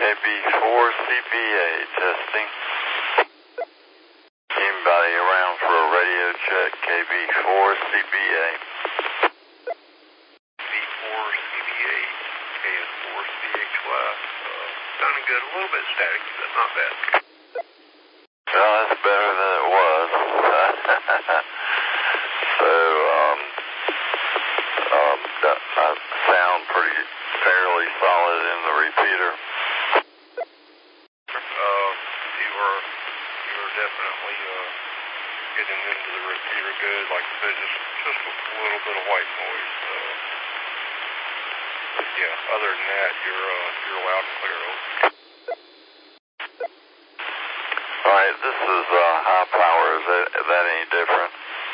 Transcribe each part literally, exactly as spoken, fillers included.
B four C B A testing. Anybody around for a radio check? K B four C B A. B four C B A, K S four C H Y. Uh, sounding good. A little bit static, but not bad. Well, that's better than it was. so, um, um, that, I sound pretty fairly solid in the repeater. Uh, you were, you were definitely, uh, getting into the repeater good. Like I said, just, just a little bit of white noise. Uh, but yeah, other than that, you're, uh, you're loud and clear. All right, this is uh, high power. Is that, is that any different?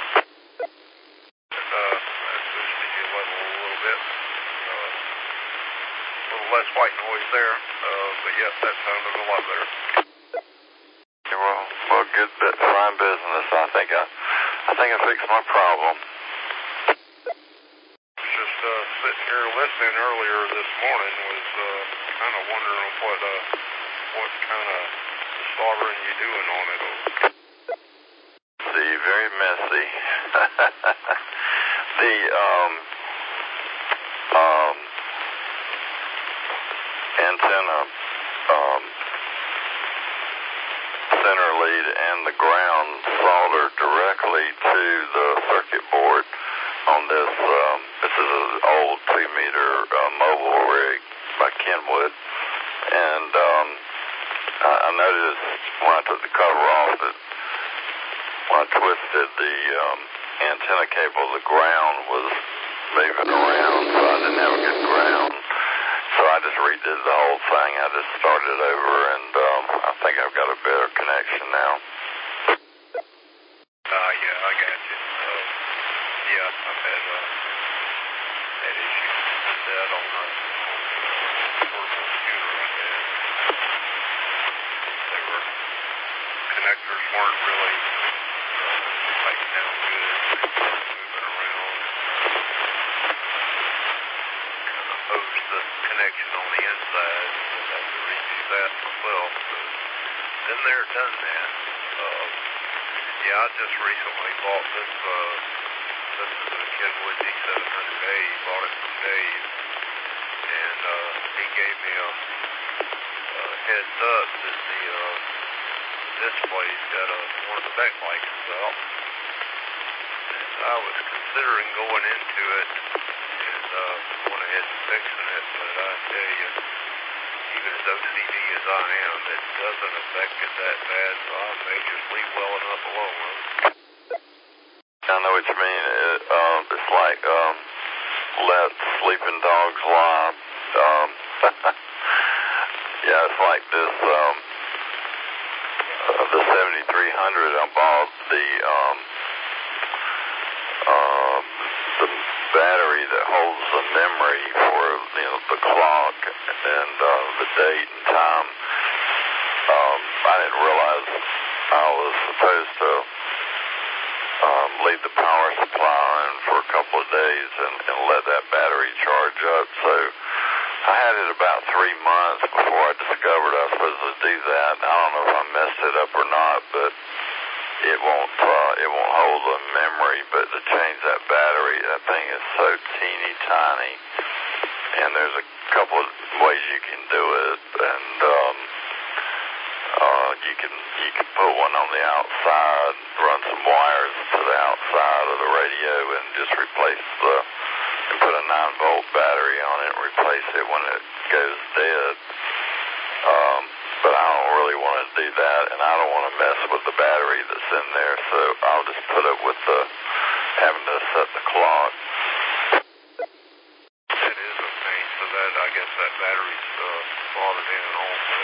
Uh, I boosted your level a little bit. Uh, a little less white noise there. Uh, but yeah, that sounded a lot better. Yeah, well, well, good, bit, fine business. I think I, I think I fixed my problem. Just uh, sitting here listening earlier this morning was uh, kind of wondering what uh, what kind of slaughtering you doing on it. See, very messy. the um um antenna um center lead and the ground soldered directly to the circuit board on this. Um, this is an old two meter uh, mobile rig by Kenwood, and um, I, I noticed when I took the cover off that when I twisted the um, antenna cable, the ground was moving around, so I didn't have a good ground. So I just redid the whole thing. I just started over, and um, I think I've got a better connection now. Uh, yeah, I got you. Uh, yeah, I've had, uh, had issues with that on the portable computer I had. They were, connectors weren't really uh, tightened down good. They were moving around. Kind of hosed the connection on the inside. I had to redo that myself. But been there, done that. Uh, yeah, I just recently bought this, uh, this is a Kenwood D seven hundred A. Bought it from Dave. And, uh, he gave me a, a heads up that the, uh, display's got a, one of the backlights is out. And I was considering going into it and, uh, went ahead and fixing it, but I tell you, even as O C D as I am, it doesn't affect it that bad, so I may just leave well enough alone. I know what you mean. It, um, it's like um, let sleeping dogs lie. Um, yeah, it's like this. Um, uh, the seventy-three hundred. I bought the um, um, the battery that holds the memory for you know the clock and uh, the date and time. Um, I didn't realize I was supposed to um, leave the power supply on for a couple of days and, and let that battery charge up. So I had it about three months before I discovered I was supposed to do that. I don't know if I messed it up or not, but it won't uh, it won't hold the memory. But to change that battery, that thing is so teeny tiny, and there's a couple of ways you can do it, and um, uh, you can you can put one on the outside, run some wires to the outside of the radio, and just replace the and put a nine volt battery on it and replace it when it goes dead. Um, but I don't really want to do that, and I don't want to mess with the battery that's in there, so I'll just put it with the having to set the clock. That is a pain, so that, I guess that battery's uh, slotted in and all, too.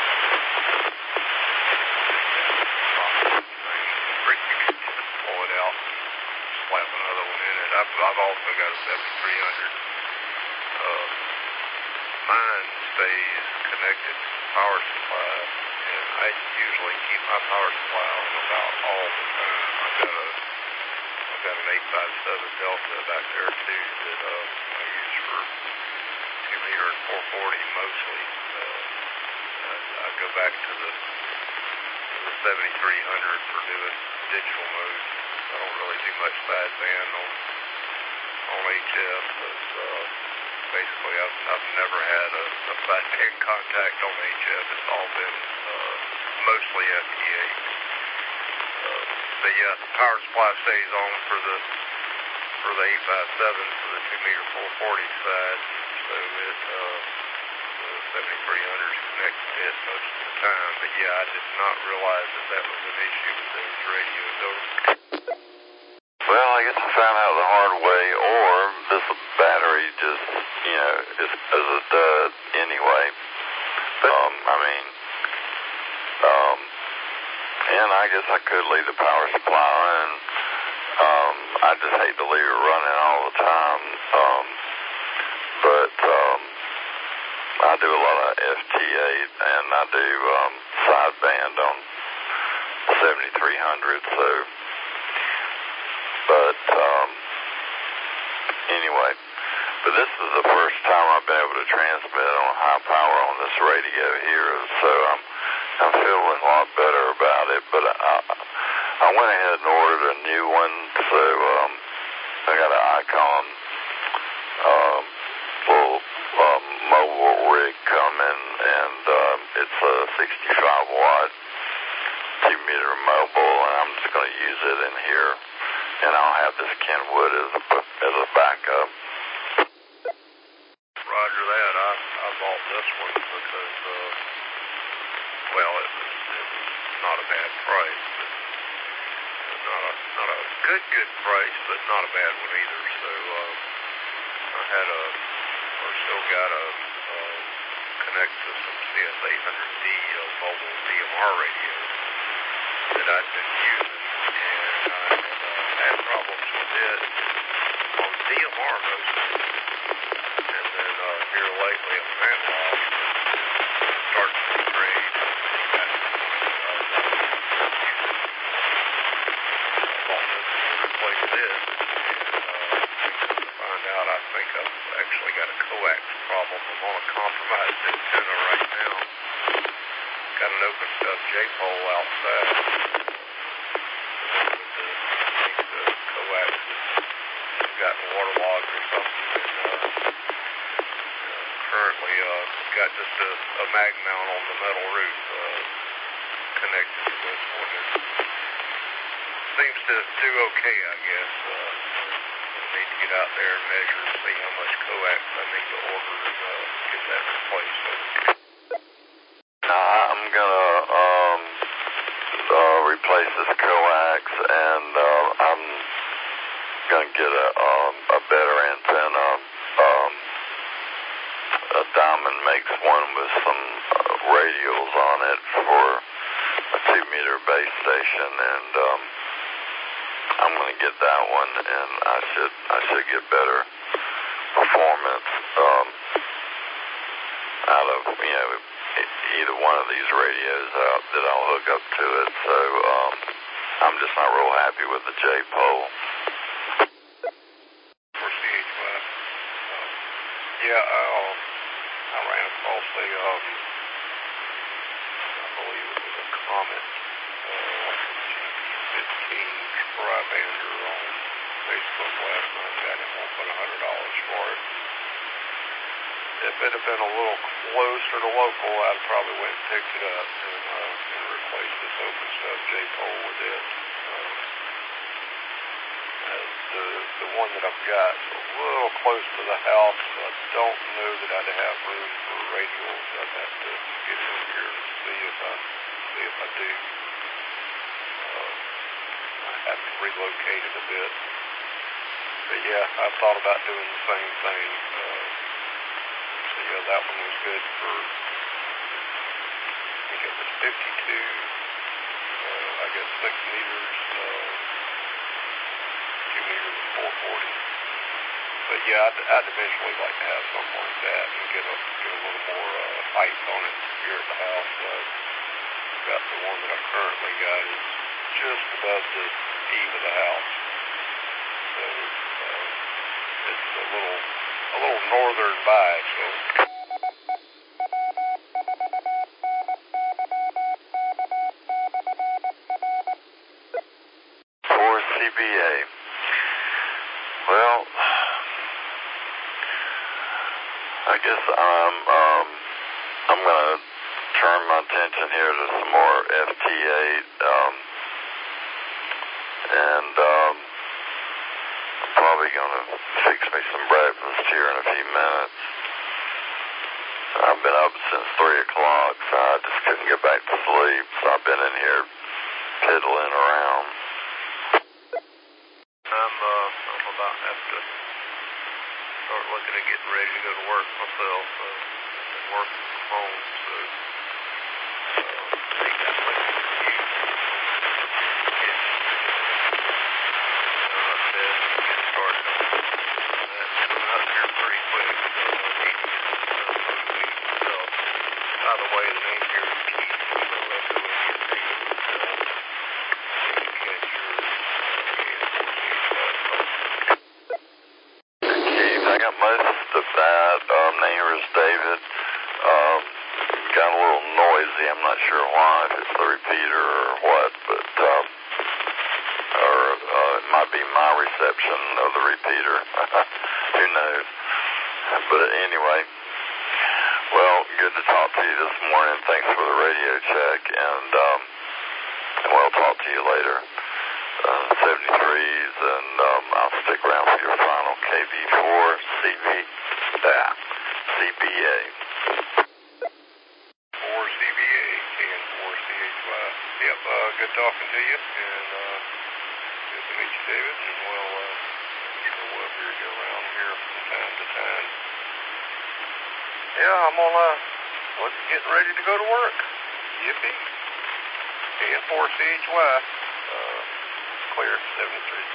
Pretty easy to just pull it out and slap another one in it. I've, I've also got a seventy-three hundred. Uh, mine stays connected to the power supply, and I usually keep my power supply on about all the time. I've got a, I've got an eight five seven Delta back there too that uh, I use for two meter and four forty mostly. Uh, I, I go back to the, to the seventy-three hundred for doing digital modes. I don't really do much sideband on on H F, but uh, basically I've, I've never had a, a sideband contact on H F. It's all been uh, mostly F T eight. Uh, but yeah, the power supply stays on for the for the eight fifty-seven for the two meter four forty side, so it uh, the seventy-three hundred is connected to it most of the time. But yeah, I did not realize that that was an issue with those radios. Over. Well, I guess I found out the hard way, or this battery just, you know, is, is a dud anyway. Um, I mean, um, and I guess I could leave the power supply running. Um, I just hate to leave it running all the time. Um, but um, I do a lot of F T eight, and I do um, sideband on seventy-three hundred, so... But, um, anyway, but this is the first time I've been able to transmit on high power on this radio here, so I'm, I'm feeling a lot better about it, but I, I went ahead and ordered a new one, so, um, I got an Icon, um, little, um, mobile rig coming, and, um, it's a sixty-five watt, two meter mobile, and I'm just going to use it in here. And I'll have this Kenwood as a, as a backup. Roger that. I, I bought this one because, uh, well, it was, it was not a bad price, but not a not a good good price, but not a bad one either. So uh, I had a, or still got a, uh, connect to some C S eight hundred D uh, mobile D M R radios that I'd been using, and I had, uh, had problems with it on D M R mostly, and then uh, here lately on analog, starting to trade, got to the point that I was using, I bought this to replace this, and uh, to find out I think I've actually got a coax problem. I'm on a compromised antenna right now. Got an open stub J-pole outside. The, the coax has gotten waterlogged or something, and uh, uh, currently uh, got just a, a mag mount on the metal roof uh, connected to this one. It seems to do okay, I guess. Uh, I need to get out there and measure and see how much coax I need to order and uh, get that replaced. I'm gonna um, uh, replace this coax, and uh, I'm gonna get a, um, a better antenna. Um, a Diamond makes one with some uh, radials on it for a two meter base station, and um, I'm gonna get that one, and I should I should get better performance um, out of, you know, either one of these radios out that I'll hook up to it. So um, I'm just not real happy with the J-pole. For C H Y. Um, yeah, I, uh, I ran across a, um, I believe it was a Comet uh, G P fifteen Tribander on Facebook last night. Got him one for one hundred dollars for it. If it had been a little closer to local, I'd probably went and picked it up and, uh, and replaced this open stub J-pole with it. Uh, uh, the the one that I've got is a little close to the house, so I don't know that I'd have room for radials. I'd have to get in here and see if I see if I do. Uh, I have to relocate it a bit. But yeah, I thought about doing the same thing. Uh, So yeah, that one was good for, I think it was fifty-two, uh, I guess six meters, uh, two meters and four forty. But yeah, I'd, I'd eventually like to have something like that and get a, get a little more uh, height on it here at the house. Uh, got the one that I currently got is just above the eave of the house. So uh, it's a little a little northern bias. So Well, I guess I'm um, I'm gonna turn my attention here to some more F T A, um, and um, I'm probably gonna fix me some breakfast here in a few minutes. I've been up since three o'clock, so I just couldn't get back to sleep. So I've been in here piddling around. I'm uh, I'm about to have to start looking at getting ready to go to work myself. Uh, I've been working from home, so uh, I think that's what you get. Uh, like I said, get started on that. Coming up here pretty quick, so I need to get some moving myself. By the way, the name here is Keith, so that's who it is to you. Uh, you got your Keith, I got most of that. Um, name here is David. Um, got a little noisy. I'm not sure why, if it's the repeater or what, but um, or uh, it might be my reception of the repeater. Who knows? But anyway, well, good to talk to you this morning. Thanks for the radio check, and um, we'll talk to you later. Uh, seventy-threes, and um, I'll stick around for your final K V four C B, ah, C B A. four C B A, K N four C H Y. Yep, uh, good talking to you, and uh, good to meet you, David, and we'll uh, show up here, get around here from time to time. Yeah, I'm on, uh, what's getting ready to go to work. Yippee. K N four C H Y, uh, clear, seventy-three.